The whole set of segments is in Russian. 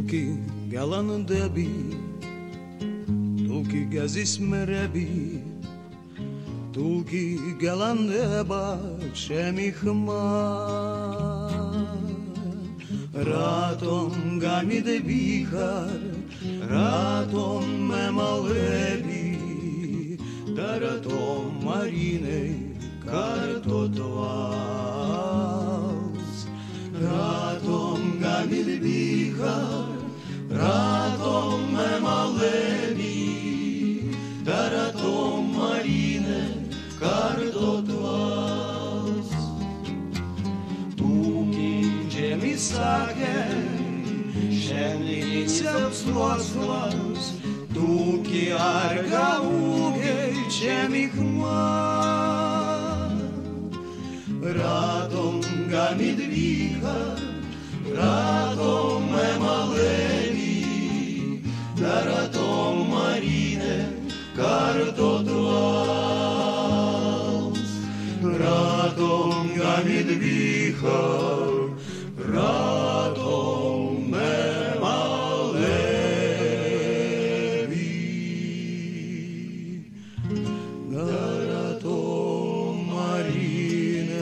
Tulki galan debi, tulki gazis merebi, tulki galan deba shemichma. Ratom gami de bihar, ratom memalebi, daratom marine kartotvals. Ratom gami de bihar, ratom memalebi, daratom marine kartotvals. Misake, šenicam sloslos, tuki argauge čemihma. Radom gamid viha, radom emalevi, daratom marine kartotvals. Radom gamid viha, ratom memalevi, daratom marine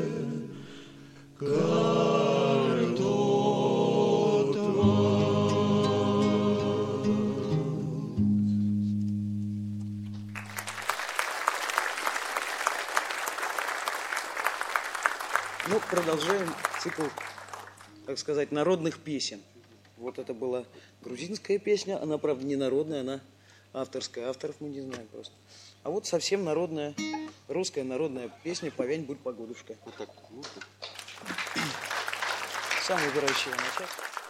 Ну, продолжаем цикл, так сказать, народных песен. Вот это была грузинская песня, она, правда, не народная, она авторская, авторов мы не знаем просто. А вот совсем народная, русская народная песня «Повянь, будь погодушка». Вот так. Сам выбирающий начать.